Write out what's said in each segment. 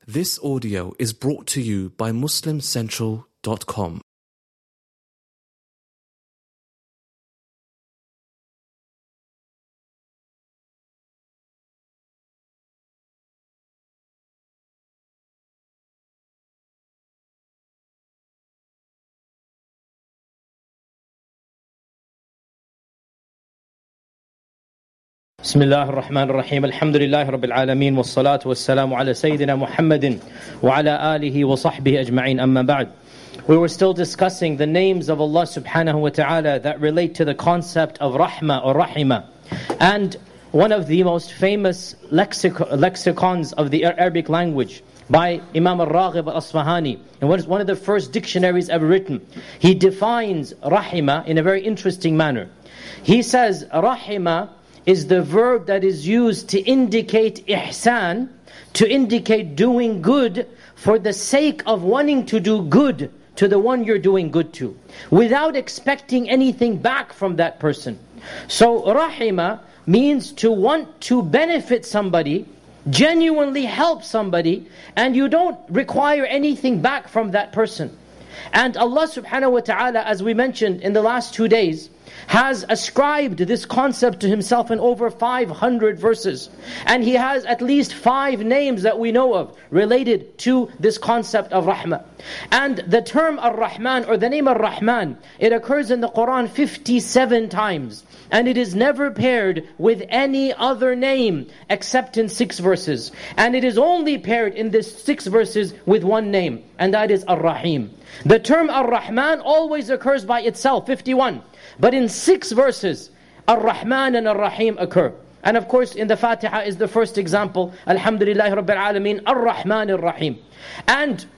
This audio is brought to you by MuslimCentral.com. بسم الله الرحمن الرحيم الحمد لله رب العالمين والصلاة والسلام على سيدنا محمد وعلى آله وصحبه أجمعين أما بعد. We were still discussing the names of Allah subhanahu wa ta'ala that relate to the concept of rahma or rahima. And one of the most famous lexicons of the Arabic language by Imam al-Raghib al-Asfahani, and one of the first dictionaries ever written, he defines rahima in a very interesting manner. He says rahima is the verb that is used to indicate ihsan, to indicate doing good for the sake of wanting to do good to the one you're doing good to, without expecting anything back from that person. So rahima means to want to benefit somebody, genuinely help somebody, and you don't require anything back from that person. And Allah subhanahu wa ta'ala, as we mentioned in the last 2 days, has ascribed this concept to Himself in over 500 verses. And He has at least 5 names that we know of related to this concept of rahmah. And the term Ar-Rahman, or the name Ar-Rahman, it occurs in the Quran 57 times. And it is never paired with any other name except in 6 verses. And it is only paired in these 6 verses with one name, and that is Ar-Rahim. The term Ar-Rahman always occurs by itself, 51. But in 6 verses, Ar-Rahman and Ar-Rahim occur. And of course in the Fatiha is the first example, Alhamdulillahi Rabbil Alameen, Ar-Rahman Ar-Rahim. And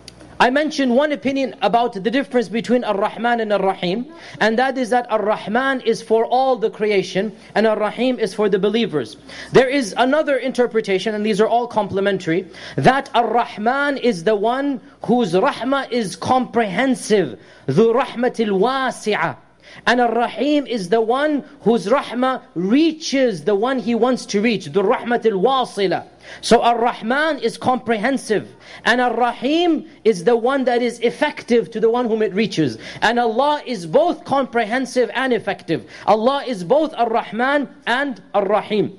I mentioned one opinion about the difference between Ar-Rahman and Ar-Rahim, and that is that Ar-Rahman is for all the creation, and Ar-Rahim is for the believers. There is another interpretation, and these are all complementary, that Ar-Rahman is the one whose rahmah is comprehensive, ذو رحمة الواسعة. And Ar-Rahim is the one whose rahmah reaches the one He wants to reach, ذو الرحمة الواصلة. So Ar-Rahman is comprehensive, and Ar-Rahim is the one that is effective to the one whom it reaches. And Allah is both comprehensive and effective. Allah is both Ar-Rahman and Ar-Rahim.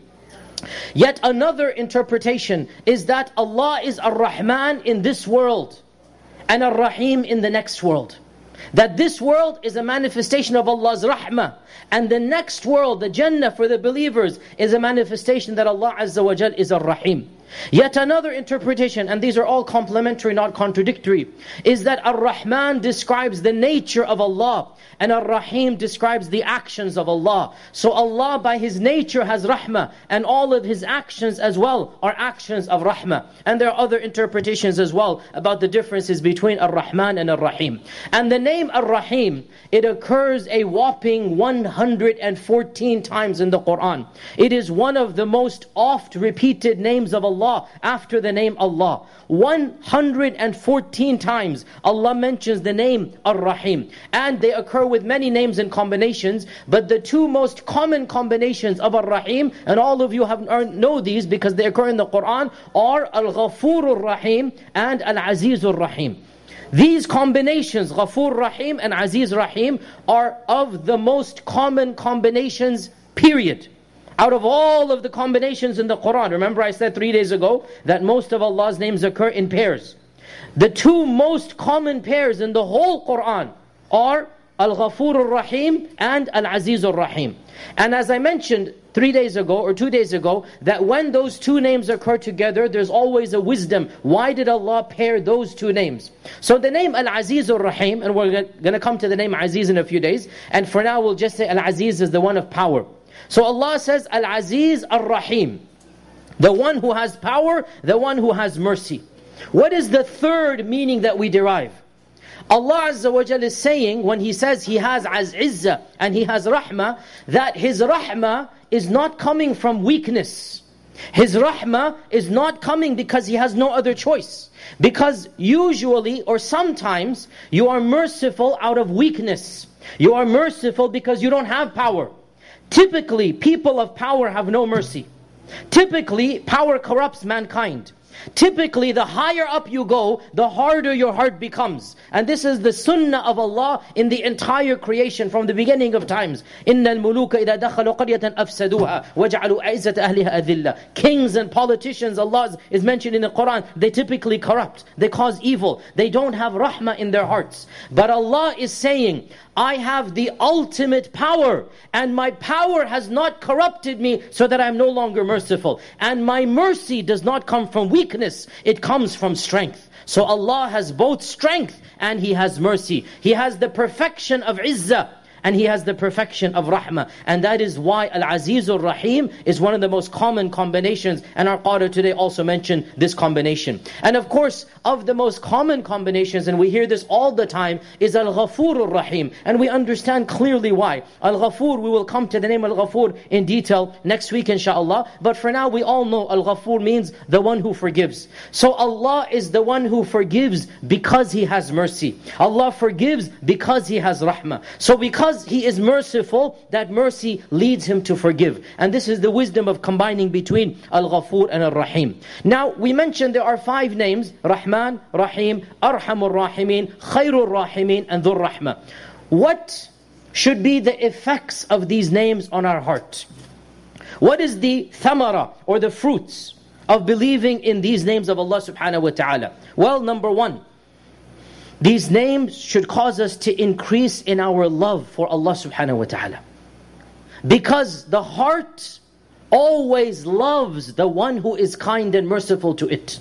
Yet another interpretation is that Allah is Ar-Rahman in this world and Ar-Rahim in the next world. That this world is a manifestation of Allah's rahmah, and the next world, the Jannah for the believers, is a manifestation that Allah Azza wa Jal is Ar-Rahim. Yet another interpretation, and these are all complementary, not contradictory, is that Ar-Rahman describes the nature of Allah, and Ar-Rahim describes the actions of Allah. So Allah by His nature has rahmah, and all of His actions as well are actions of rahmah. And there are other interpretations as well about the differences between Ar-Rahman and Ar-Rahim. And the name Ar-Rahim, it occurs a whopping 114 times in the Quran. It is one of the most oft repeated names of Allah after the name Allah. 114 times Allah mentions the name Ar-Rahim. And they occur with many names and combinations, but the 2 most common combinations of Ar-Rahim, and all of you know these because they occur in the Quran, are Al-Ghafur Ar-Rahim and Al-Aziz Ar-Rahim. These combinations, Ghafur Rahim and Aziz Rahim, are of the most common combinations, period. Out of all of the combinations in the Quran, remember I said 3 days ago that most of Allah's names occur in pairs. The 2 most common pairs in the whole Quran are Al-Ghafur Ar-Rahim and Al-Aziz Ar-Rahim. And as I mentioned 3 days ago or 2 days ago, that when those 2 names occur together, there's always a wisdom. Why did Allah pair those 2 names? So the name Al-Aziz Ar-Rahim, and we're going to come to the name Aziz in a few days, and for now we'll just say Al-Aziz is the one of power. So Allah says Al-Aziz Ar-Rahim, the one who has power, the one who has mercy. What is the third meaning that we derive? Allah Azza wa Jal is saying, when He says He has Izzah and He has Rahmah, that His Rahmah is not coming from weakness. His Rahmah is not coming because He has no other choice. Because usually or sometimes you are merciful out of weakness. You are merciful because you don't have power. Typically, people of power have no mercy. Typically, power corrupts mankind. Typically, the higher up you go, the harder your heart becomes. And this is the sunnah of Allah in the entire creation from the beginning of times. إِنَّ الْمُلُوكَ إِذَا دَخَلُوا قَرْيَةً أَفْسَدُوهَا وَجَعَلُوا أَعِزَّةَ أَهْلِهَا أَذِلَّةً. Kings and politicians, Allah is mentioned in the Quran, they typically corrupt. They cause evil. They don't have rahmah in their hearts. But Allah is saying, I have the ultimate power, and my power has not corrupted me so that I'm no longer merciful. And my mercy does not come from weakness, it comes from strength. So Allah has both strength and He has mercy. He has the perfection of izzah, and He has the perfection of rahmah. And that is why Al-Azizur Rahim is one of the most common combinations. And our Qari today also mentioned this combination. And of course, of the most common combinations, and we hear this all the time, is Al-Ghafurur Rahim. And we understand clearly why. Al-Ghafur, we will come to the name Al-Ghafur in detail next week inshaAllah. But for now, we all know Al-Ghafur means the one who forgives. So Allah is the one who forgives because He has mercy. Allah forgives because He has rahmah. So because He is merciful, that mercy leads Him to forgive. And this is the wisdom of combining between Al-Ghafur and Al-Rahim. Now, we mentioned there are 5 names: Rahman, Rahim, Arhamur Rahimin, Khairur Rahimin, and Dhur Rahmah. What should be the effects of these names on our heart? What is the thamara, or the fruits of believing in these names of Allah subhanahu wa ta'ala? Well, number 1, these names should cause us to increase in our love for Allah subhanahu wa ta'ala. Because the heart always loves the one who is kind and merciful to it.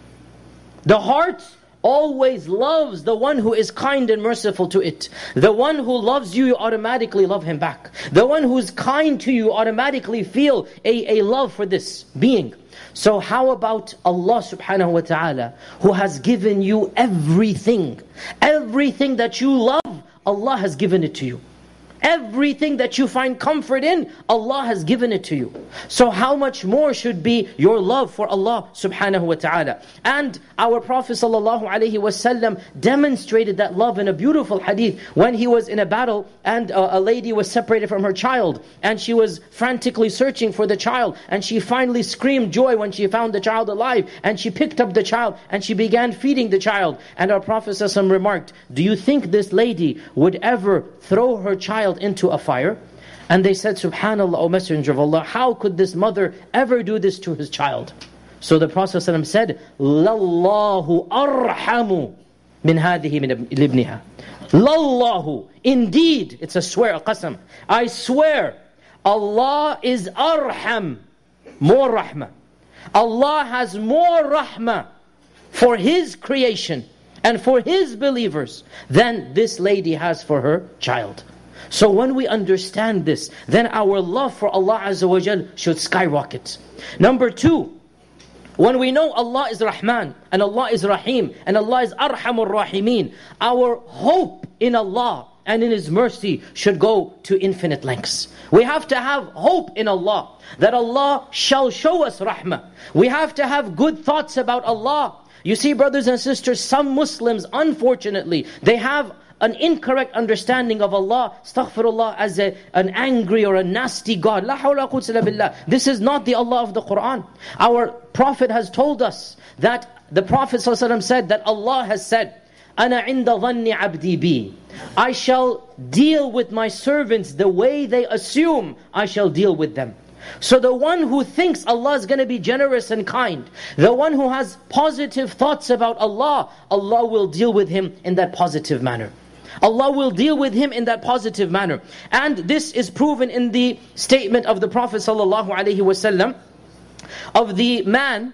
The heart always loves the one who is kind and merciful to it. The one who loves you, you automatically love him back. The one who is kind to you, automatically feel a love for this being. So how about Allah subhanahu wa ta'ala, who has given you everything? Everything that you love, Allah has given it to you. Everything that you find comfort in, Allah has given it to you. So how much more should be your love for Allah subhanahu wa ta'ala? And our Prophet ﷺ demonstrated that love in a beautiful hadith when he was in a battle and a lady was separated from her child, and she was frantically searching for the child, and she finally screamed joy when she found the child alive, and she picked up the child and she began feeding the child. And our Prophet ﷺ remarked, do you think this lady would ever throw her child into a fire? And they said, Subhanallah, O Messenger of Allah, how could this mother ever do this to his child? So the Prophet ﷺ said, Lallahu arhamu min hadihi min ibniha. Lallahu, indeed, it's a swear, a qasam. I swear, Allah is arham, more rahmah. Allah has more rahmah for His creation and for His believers than this lady has for her child. So when we understand this, then our love for Allah Azza wa Jal should skyrocket. Number 2, when we know Allah is Rahman, and Allah is Rahim, and Allah is Arhamur Rahimin, our hope in Allah and in His mercy should go to infinite lengths. We have to have hope in Allah, that Allah shall show us rahmah. We have to have good thoughts about Allah. You see, brothers and sisters, some Muslims, unfortunately, they have an incorrect understanding of Allah, astaghfirullah, as an angry or a nasty God. La hawla quwwata illa billah. This is not the Allah of the Quran. Our Prophet has told us that the Prophet ﷺ said that Allah has said, Ana inda dhanni abdi bi. I shall deal with my servants the way they assume I shall deal with them. So the one who thinks Allah is going to be generous and kind, the one who has positive thoughts about Allah, Allah will deal with him in that positive manner. Allah will deal with him in that positive manner. And this is proven in the statement of the Prophet ﷺ of the man,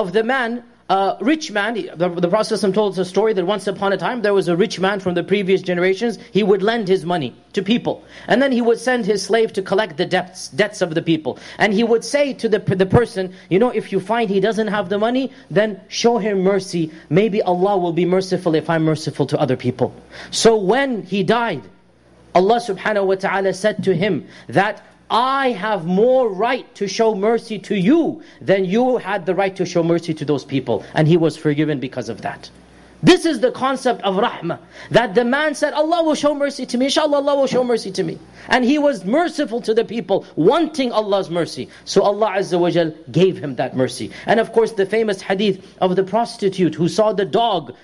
rich man. The Prophet told us a story that once upon a time there was a rich man from the previous generations. He would lend his money to people, and then he would send his slave to collect the debts of the people. And he would say to the person, you know, if you find he doesn't have the money, then show him mercy. Maybe Allah will be merciful if I'm merciful to other people. So when he died, Allah subhanahu wa ta'ala said to him that I have more right to show mercy to you than you had the right to show mercy to those people. And he was forgiven because of that. This is the concept of rahmah. That the man said, Allah will show mercy to me. Inshallah, Allah will show mercy to me. And he was merciful to the people, wanting Allah's mercy. So Allah Azza wa Jal gave him that mercy. And of course, the famous hadith of the prostitute who saw the dog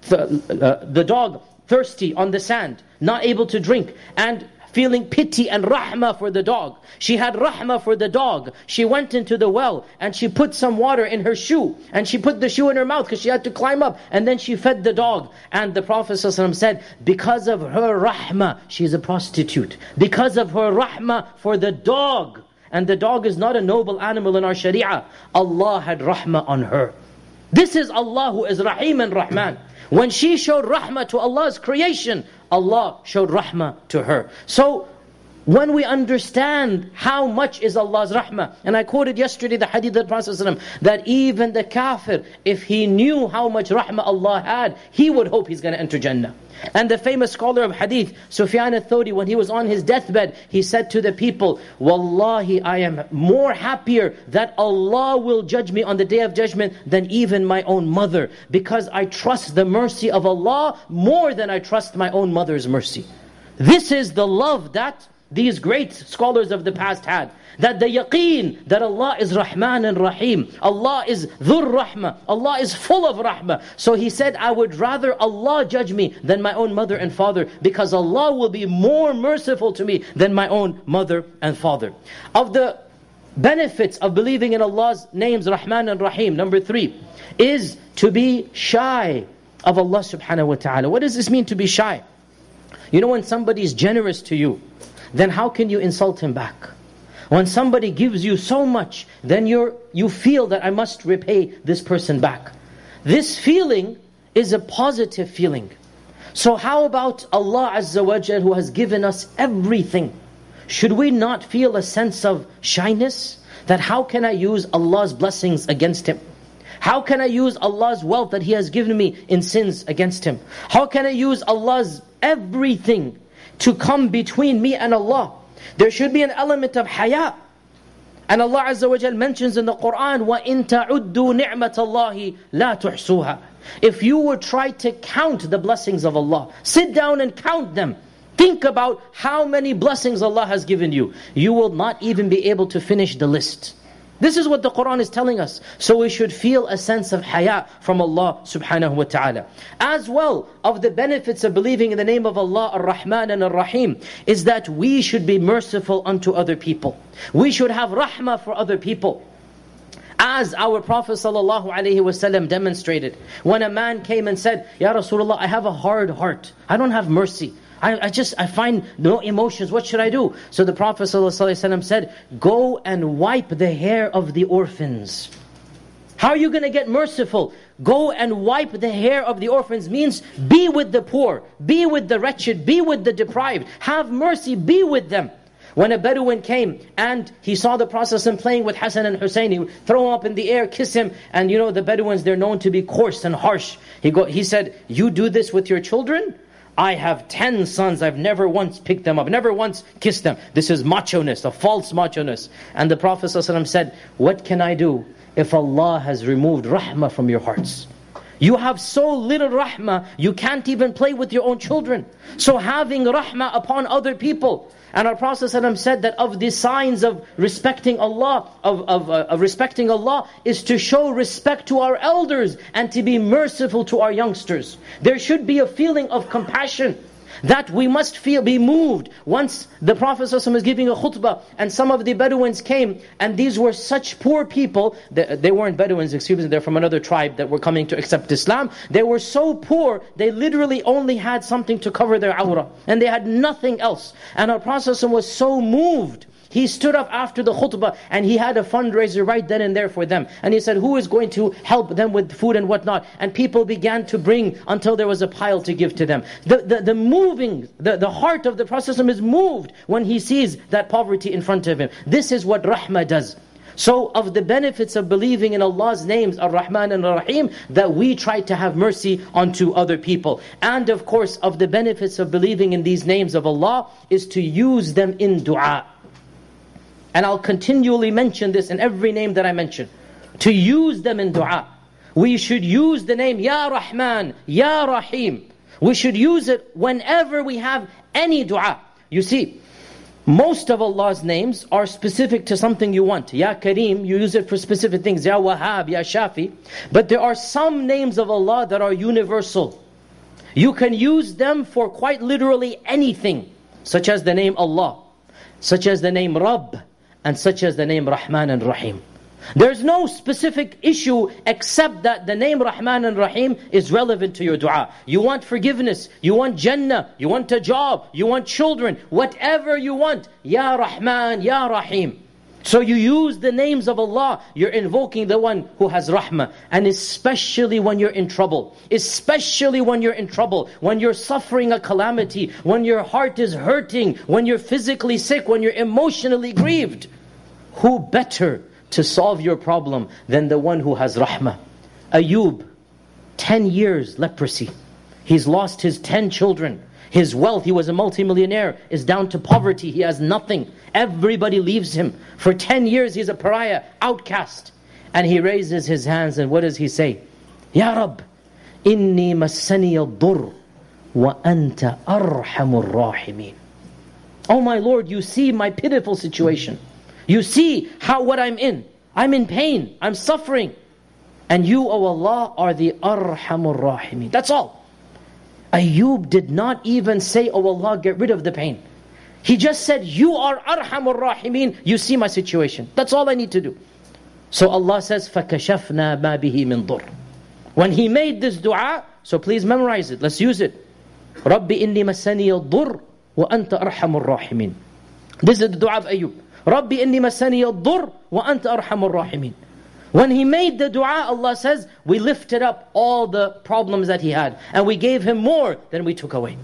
thirsty on the sand, not able to drink, and feeling pity and rahmah for the dog. She had rahmah for the dog. She went into the well and she put some water in her shoe. And she put the shoe in her mouth because she had to climb up. And then she fed the dog. And the Prophet ﷺ said, because of her rahmah, she is a prostitute. Because of her rahmah for the dog. And the dog is not a noble animal in our sharia. Allah had rahmah on her. This is Allah who is Rahim and Rahman. When she showed rahmah to Allah's creation, Allah showed rahmah to her. So, when we understand how much is Allah's rahmah, and I quoted yesterday the hadith of the Prophet ﷺ, that even the kafir, if he knew how much rahmah Allah had, he would hope he's going to enter Jannah. And the famous scholar of hadith, Sufyan al-Thawri, when he was on his deathbed, he said to the people, Wallahi, I am more happier that Allah will judge me on the Day of Judgment than even my own mother, because I trust the mercy of Allah more than I trust my own mother's mercy. This is the love that these great scholars of the past had. That the yaqeen that Allah is Rahman and Rahim. Allah is Dhur Rahmah. Allah is full of Rahmah. So he said, I would rather Allah judge me than my own mother and father, because Allah will be more merciful to me than my own mother and father. Of the benefits of believing in Allah's names Rahman and Rahim, number 3, is to be shy of Allah subhanahu wa ta'ala. What does this mean, to be shy? You know, when somebody is generous to you, then how can you insult him back? When somebody gives you so much, then you feel that I must repay this person back. This feeling is a positive feeling. So how about Allah Azza wa Jal, who has given us everything? Should we not feel a sense of shyness? That how can I use Allah's blessings against Him? How can I use Allah's wealth that He has given me in sins against Him? How can I use Allah's everything to come between me and Allah? There should be an element of haya. And Allah Azza wa Jal mentions in the Qur'an, وَإِن تَعُدُّوا نِعْمَةَ اللَّهِ لَا تُحْصُوهَا. If you would try to count the blessings of Allah, sit down and count them. Think about how many blessings Allah has given you. You will not even be able to finish the list. This is what the Qur'an is telling us. So we should feel a sense of haya from Allah subhanahu wa ta'ala. As well, of the benefits of believing in the name of Allah Ar-Rahman and Ar-Rahim, is that we should be merciful unto other people. We should have rahmah for other people. As our Prophet ﷺ demonstrated, when a man came and said, Ya Rasulullah, I have a hard heart. I don't have mercy. I find no emotions. What should I do? So the Prophet ﷺ said, go and wipe the hair of the orphans. How are you going to get merciful? Go and wipe the hair of the orphans means be with the poor, be with the wretched, be with the deprived. Have mercy, be with them. When a Bedouin came and he saw the Prophet playing with Hassan and Hussein, he would throw him up in the air, kiss him. And you know the Bedouins, they're known to be coarse and harsh. He said, you do this with your children? I have 10 sons, I've never once picked them up, never once kissed them. This is macho-ness, a false macho-ness. And the Prophet ﷺ said, what can I do if Allah has removed rahmah from your hearts? You have so little rahmah, you can't even play with your own children. So having rahmah upon other people. And our Prophet ﷺ said that of the signs of respecting Allah, of respecting Allah, is to show respect to our elders and to be merciful to our youngsters. There should be a feeling of compassion that we must be moved. Once the Prophet ﷺ was giving a khutbah and some of the Bedouins came, and these were such poor people, they weren't Bedouins, excuse me, they're from another tribe that were coming to accept Islam. They were so poor, they literally only had something to cover their awrah, and they had nothing else. And our Prophet ﷺ was so moved, he stood up after the khutbah and he had a fundraiser right then and there for them. And he said, who is going to help them with food and whatnot? And people began to bring until there was a pile to give to them. The heart of the Prophet is moved when he sees that poverty in front of him. This is what rahmah does. So of the benefits of believing in Allah's names, Ar-Rahman and Ar-Rahim, that we try to have mercy onto other people. And of course, of the benefits of believing in these names of Allah is to use them in dua. And I'll continually mention this in every name that I mention. To use them in dua. we should use the name Ya Rahman, Ya Rahim. We should use it whenever we have any dua. You see, most of Allah's names are specific to something you want. Ya Kareem, you use it for specific things. Ya Wahhab, Ya Shafi. But there are some names of Allah that are universal. You can use them for quite literally anything, such as the name Allah, such as the name Rabb, and such as the name Rahman and Rahim. There's no specific issue except that the name Rahman and Rahim is relevant to your dua. You want forgiveness, you want Jannah, you want a job, you want children, whatever you want. Ya Rahman, Ya Rahim. So you use the names of Allah, you're invoking the one who has rahmah. And especially when you're in trouble, especially when you're in trouble, when you're suffering a calamity, when your heart is hurting, when you're physically sick, when you're emotionally grieved, who better to solve your problem than the one who has rahmah? Ayub, 10 years leprosy. He's lost his 10 children. His wealth, he was a multimillionaire, is down to poverty. He has nothing. Everybody leaves him. For 10 years he's a pariah, outcast. And he raises his hands and what does he say? Ya Rab, inni massani al-dur wa anta arhamur rahimin. Oh my Lord, you see my pitiful situation. You see what I'm in. I'm in pain. I'm suffering. And you, O Allah, are the Arhamur Rahimin. That's all. Ayub did not even say, Oh Allah, get rid of the pain. He just said, You are Arhamur Rahimin. You see my situation. That's all I need to do. So Allah says, فَكَشَفْنَا مَا بِهِ مِنْ ضُرٍ. When he made this dua, so please memorize it. Let's use it. رَبِّ إِنِّي مَسَّنِيَ الضُّرُّ وَأَنْتَ أَرْحَمُ الرَّاحِمِينَ. This is the dua of Ayub. Rabbi inni masani al-dur wa anta arhamur rahimin. When he made the dua, Allah says, we lifted up all the problems that he had. And we gave him more than we took away.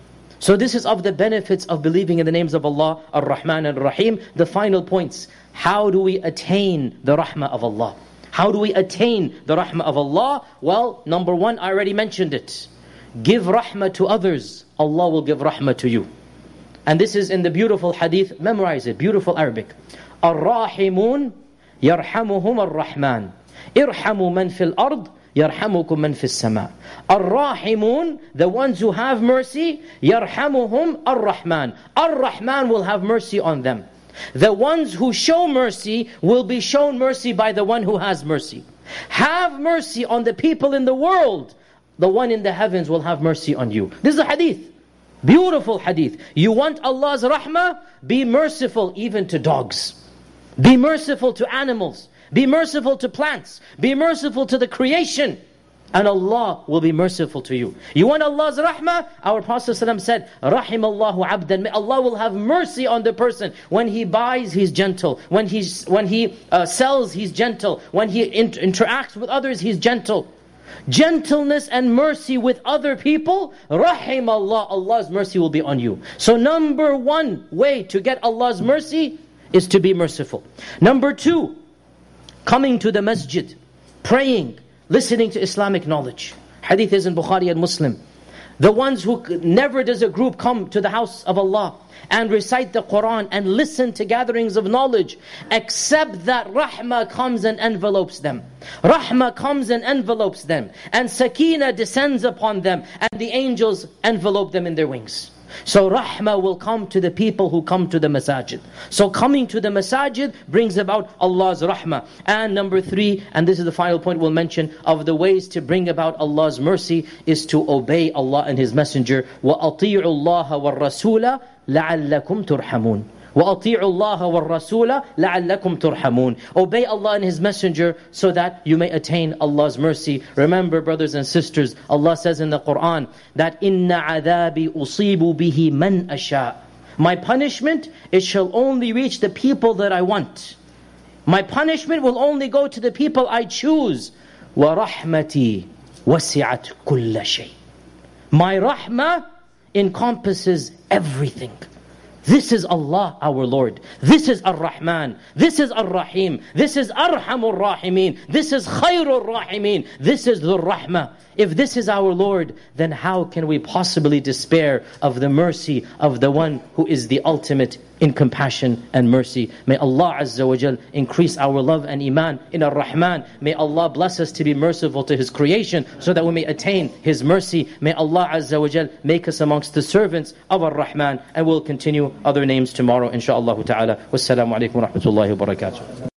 So this is of the benefits of believing in the names of Allah, Ar-Rahman and Ar-Rahim. The final points. How do we attain the rahmah of Allah? How do we attain the rahmah of Allah? Well, number one, I already mentioned it. Give rahmah to others. Allah will give rahmah to you. And this is in the beautiful hadith, memorize it, beautiful Arabic. Ar-Rahimun yarhamuhum ar-Rahman. Irhamu man fil ard, yarhamukum man fis sama. Ar-Rahimun, the ones who have mercy, yarhamuhum ar-Rahman. Ar-Rahman will have mercy on them. The ones who show mercy will be shown mercy by the one who has mercy. Have mercy on the people in the world. The one in the heavens will have mercy on you. This is a hadith. Beautiful hadith. You want Allah's rahmah? Be merciful even to dogs. Be merciful to animals. Be merciful to plants. Be merciful to the creation. And Allah will be merciful to you. You want Allah's rahmah? Our Prophet ﷺ said, Rahimallahu abdan. Allah will have mercy on the person. When he buys, he's gentle. When he sells, he's gentle. When he interacts with others, he's gentle. Gentleness and mercy with other people, Rahim Allah, Allah's mercy will be on you. So number one way to get Allah's mercy is to be merciful. Number two, coming to the masjid, praying, listening to Islamic knowledge. Hadith is in Bukhari and Muslim. The ones who never does a group come to the house of Allah and recite the Quran and listen to gatherings of knowledge, except that rahmah comes and envelopes them. Rahmah comes and envelopes them. And sakina descends upon them. And the angels envelope them in their wings. So rahmah will come to the people who come to the masajid. So coming to the masajid brings about Allah's rahmah. And number three, and this is the final point we'll mention, of the ways to bring about Allah's mercy is to obey Allah and His Messenger. وَأَطِيعُوا اللَّهَ وَالرَّسُولَ لَعَلَّكُمْ تُرْحَمُونَ. وَأَطِيعُوا اللَّهَ وَالرَّسُولَ لَعَلَّكُمْ تُرْحَمُونَ. Obey Allah and His Messenger so that you may attain Allah's mercy. Remember, brothers and sisters, Allah says in the Quran that إِنَّ عَذَابِي أُصِيبُ بِهِ مَنْ أَشَاءُ. My punishment, it shall only reach the people that I want. My punishment will only go to the people I choose. وَرَحْمَتِي وَسِعَتْ كُلَّ شَيْءٍ. My rahmah encompasses everything. This is Allah, our Lord. This is Ar-Rahman. This is Ar-Rahim. This is Arhamur Rahimin. This is Khairur Rahimin. This is Dhur Rahmah. If this is our Lord, then how can we possibly despair of the mercy of the one who is the ultimate in compassion and mercy. May Allah Azza wa Jal increase our love and iman in Ar-Rahman. May Allah bless us to be merciful to His creation so that we may attain His mercy. May Allah Azza wa Jal make us amongst the servants of Ar-Rahman, and we'll continue other names tomorrow inshaAllah ta'ala. Wassalamu alaikum wa rahmatullahi wa barakatuh.